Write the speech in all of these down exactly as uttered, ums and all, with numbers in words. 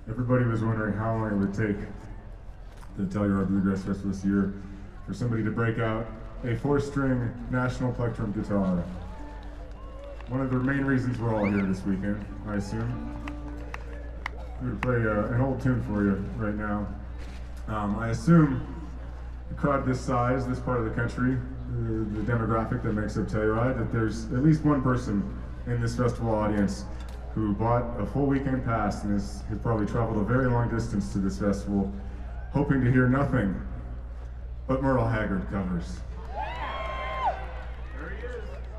Everybody was wondering how long it would take the Telluride Bluegrass Festival this year for somebody to break out a four-string National Plectrum guitar. One of the main reasons we're all here this weekend, I assume. We're going to play uh, an old tune for you right now. Um, I assume a crowd this size, this part of the country, the, the demographic that makes up Telluride, that there's at least one person in this festival audience who bought a full weekend pass and has, has probably traveled a very long distance to this festival, hoping to hear nothing but Merle Haggard covers. There he is.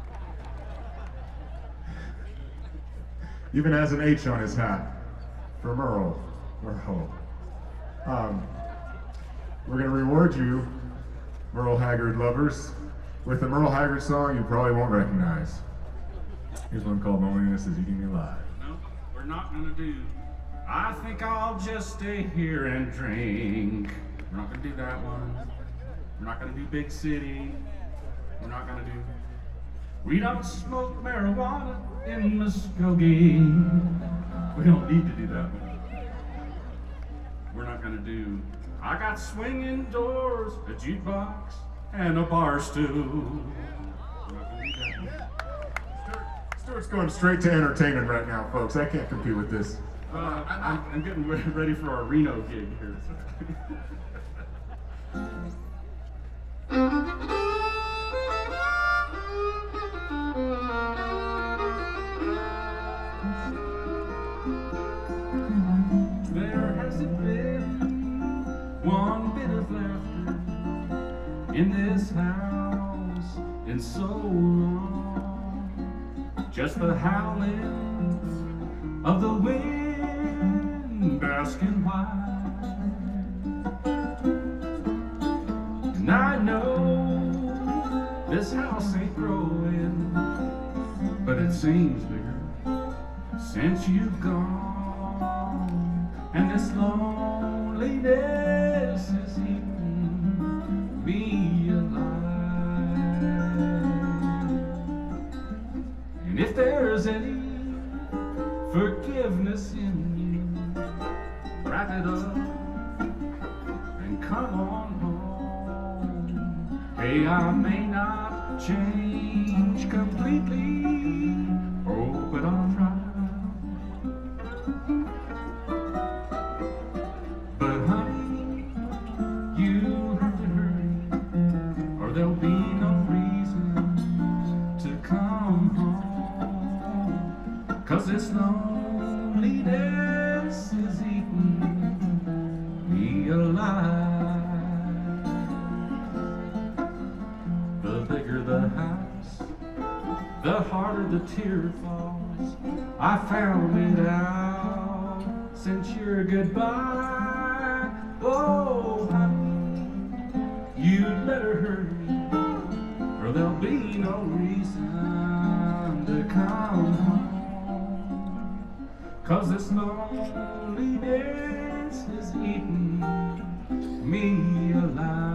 Even has an H on his hat for Merle. Merle. Um, we're going to reward you, Merle Haggard lovers, with a Merle Haggard song you probably won't recognize. Here's one called Loneliness Is Eating Me Alive. No, we're not gonna do. I think I'll just stay here and drink. We're not gonna do that one. We're not gonna do Big City. We're not gonna do. We don't smoke marijuana in Muskogee. We don't need to do that one. We're not gonna do. I got swinging doors, a jukebox, and a bar stool. We're not gonna do that one. Stuart's going straight to entertainment right now, folks. I can't compete with this. Uh, I'm, I'm getting ready for our Reno gig here. There hasn't been one bit of laughter in this house in so long. Just the howling of the wind asking why. And I know this house ain't growing, but it seems bigger since you've gone. And this loneliness is eating me alive. And if there's any forgiveness in you, wrap it up and come on home. Hey, I may not change completely, oh, but I'll try. But honey, you have to hurry, or there'll be no reason to come home. 'Cause this loneliness is eating me alive. The bigger the house, the harder the tear falls. I found it out since your goodbye. Oh, honey, you'd better hurry, or there'll be no reason to come home. 'Cause this loneliness is eating me alive.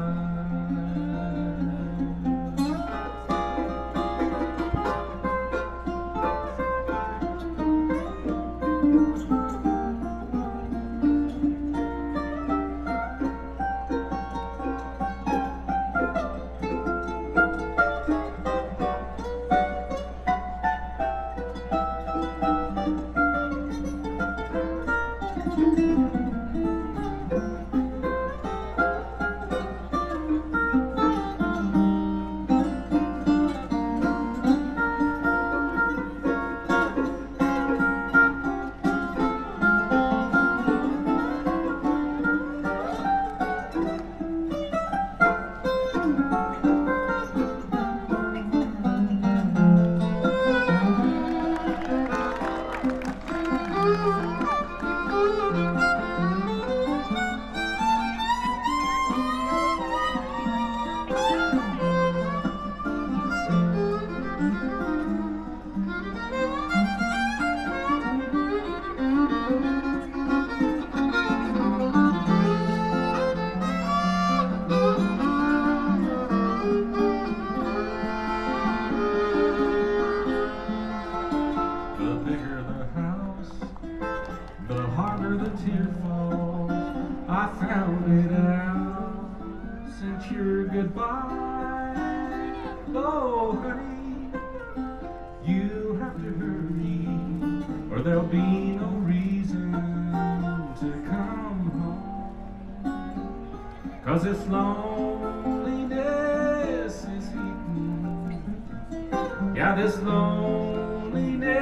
your fault. I found it out since your goodbye. Oh, honey, you have to hurry, or there'll be no reason to come home. Cause this loneliness is eating. Yeah, this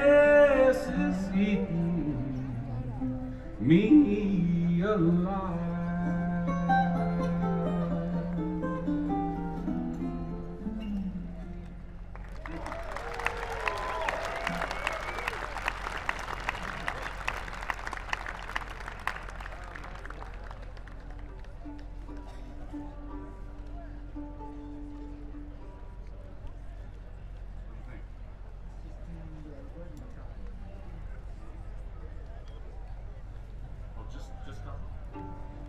loneliness is eating me alive.